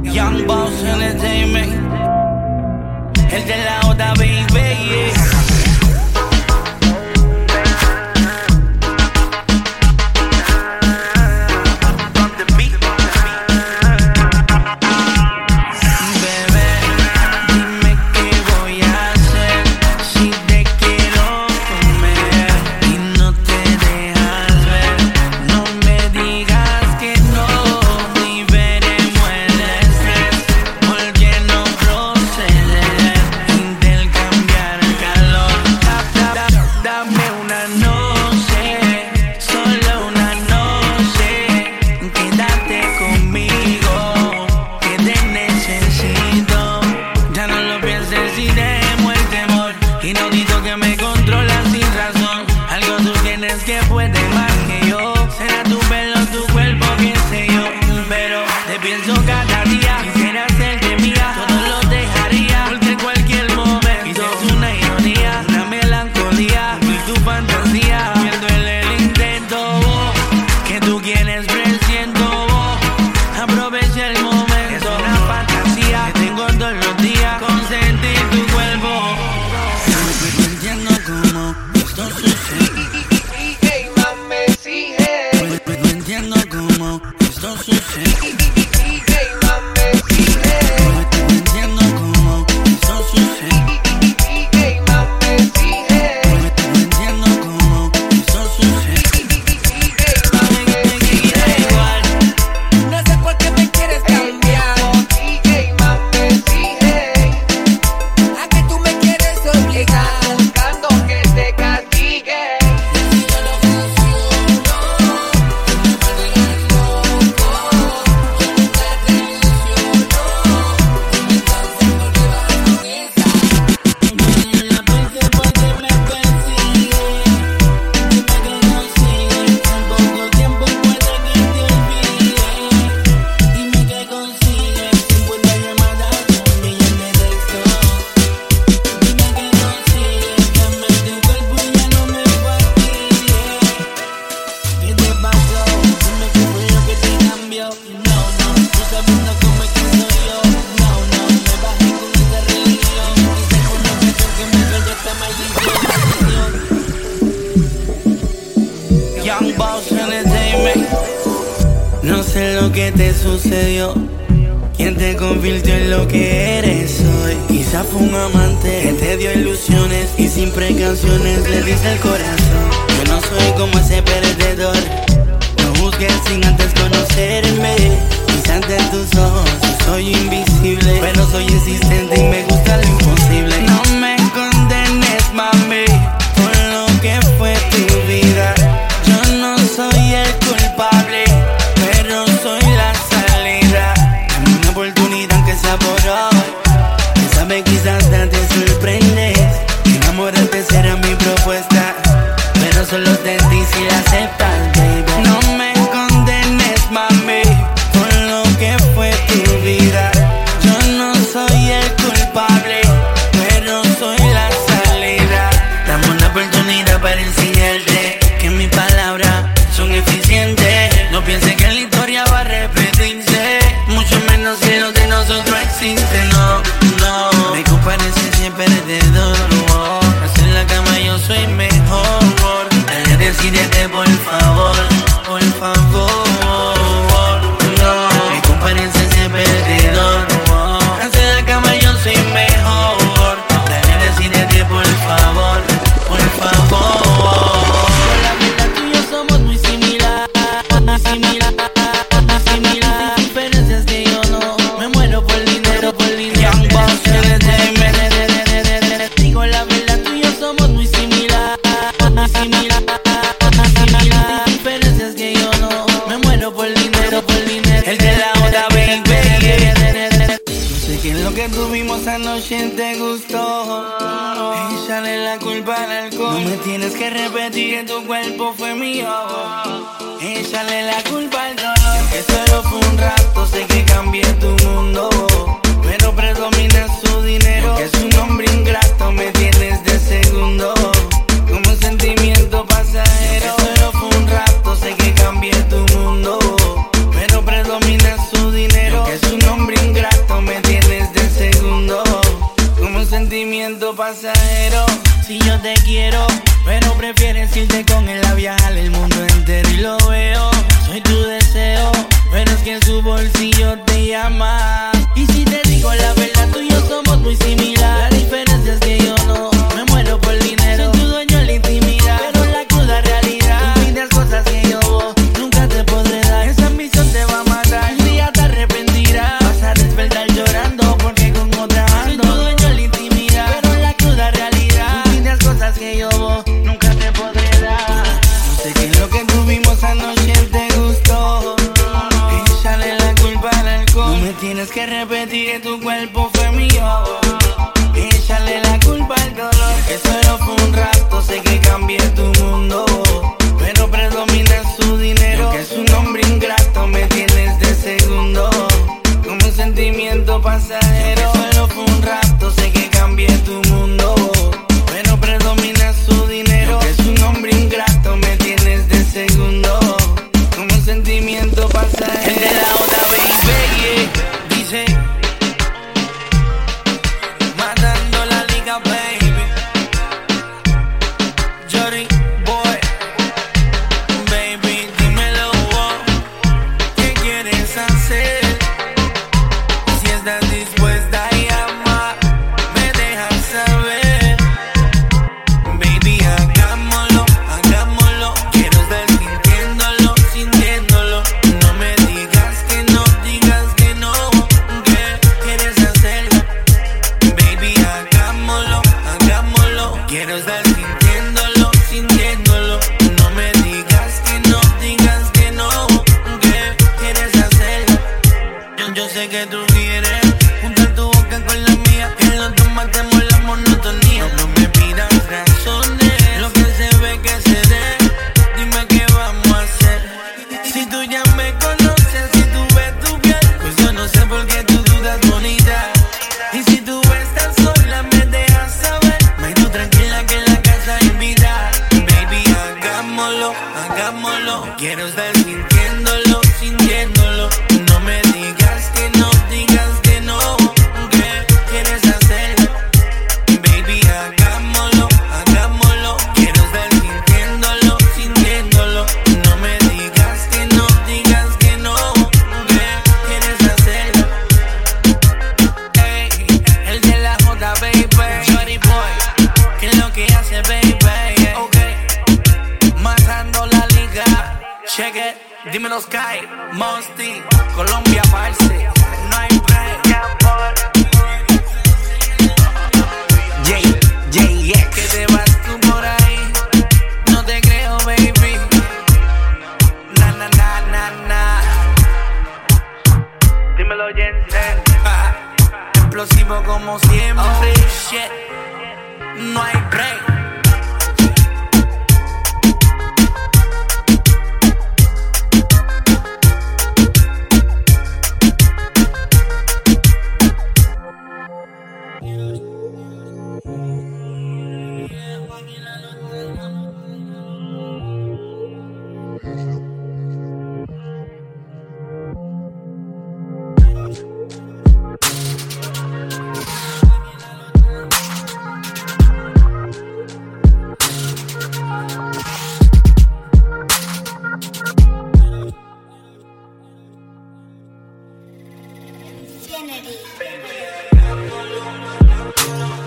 Young Boss Entertainment, el de la otra baby. Que puede más que yo. Será tu pelo, tu cuerpo, qué sé yo. Pero te pienso cada día. Quisiera hacerte mía, todo lo dejaría. Porque en cualquier momento es una ironía, una melancolía y tu fantasía. Pierdo el intento, que tú quieres, presiento. Aprovecha el momento, es una fantasía que tengo todos los días. Consentir tu cuerpo. No entiendo cómo esto sucede. No entiendo cómo esto sucede. No entiendo cómo esto sucede. No entiendo cómo esto sucede. Igual, no sé por qué me quieres cambiar. A que tú me quieres obligar, buscando que te castigue. Young Boss Entertainment. No sé lo que te sucedió, quién te convirtió en lo que eres hoy. Quizá fue un amante que te dio ilusiones y sin precauciones le diste el corazón. Yo no soy como ese perdedor, no juzgues sin antes conocerme. Quizá ante tus ojos yo soy invisible, pero soy insistente y me gusta lo imposible. No me condenes, mami, por lo que fue tu vida. Yo no soy el culpable, pero soy la salida. Dame una oportunidad aunque sea por hoy. Quién sabe, quizás te sorprendes. Enamorarte será mi propuesta, pero solo de ti si la aceptas, baby. No me condenes, mami, por lo que fue tu vida. Yo no soy el culpable, pero soy la salida. Dame una oportunidad para enseñarte que mis palabras son eficientes. No pienses que la historia va a repetirse, mucho menos si lo de nosotros existe. No, no me compares siempre perdedor. En la cama yo soy mejor. Dale, decídete por favor, por favor. No me compares siempre perdedor. En la cama yo soy mejor. Dale, decídete por favor, por favor. La verdad tú y yo somos muy similar, muy similar, muy similar. Sin diferencias que yo no me muero por dinero, por dinero. Young Boss Entertainment. Digo la verdad, tú y yo somos muy similar, muy similar, muy similar. Sin diferencias que yo no me muero por dinero, por dinero. El de la otra baby. No sé qué es lo que tuvimos anoche te gustó. Échale la culpa al alcohol. No me tienes que repetir que tu cuerpo fue mío. Échale la culpa al dolor, que solo fue un rato. Sé que cambié tu mundo, pero predomina su dinero. Que es un hombre ingrato, me tienes de segundo, como un sentimiento pasajero. Que solo fue un rato, sé que cambié tu mundo, pero predomina su dinero. Que es un hombre ingrato. tienes que repetir que tu cuerpo fue mío. Échale la culpa al dolor, que solo fue un rato, sé que cambié tu mundo. Pero predomina su dinero, que es un hombre ingrato, me tienes de segundo. Como un sentimiento pasajero, que solo fue un rato, sé que cambié tu mundo. Pero predomina su dinero, que es un hombre ingrato, me tienes de segundo. Como un sentimiento pasajero. El de la otra baby, dice matando la liga, baby. Jory boy, baby, dímelo, ¿qué quieres hacer? Si estás dispuesta a llamar, me dejas saber. Baby, hagámoslo, hagámoslo. Quiero estar sintiéndolo, sintiéndolo. No me digas que no, digas que no. ¿Qué quieres hacerlo? Baby, hagámoslo, hagámoslo. Quiero estar sintiéndolo, sintiéndolo. No me digas que no, digas que no. ¿Qué quieres hacerlo? Yo sé que tú quieres juntar tu boca con la mía, que los dos matemos la monotonía. No me pidas razones, lo que se ve que se dé. Dime qué vamos a hacer. Si tú ya me conoces, si tú ves tu piel, pues yo no sé por qué tú dudas, bonita. Y si tú estás sola, me dejas saber. Me tú tranquila que en la casa invita. Baby, hagámoslo, hagámoslo. Quiero estar sintiéndolo, sintiéndolo. No me digas que no, digas que no. ¿Qué quieres hacerlo? Baby, hagámoslo, hagámoslo. Quiero estar sintiéndolo, sintiéndolo. No me digas que no, digas que no. ¿Qué quieres hacerlo? Ey, el de la J, baby. Jory boy, ¿qué es lo que hace, baby? Ok, matando la liga. Check it, dímelo Sky, Mosty, Colombia, parce. No hay break. JX, que te vas tú por ahí. No te creo, baby. Na, na, na, na, na. Dímelo, Jensen. Explosivo como siempre. Shit, no hay break. Kennedy.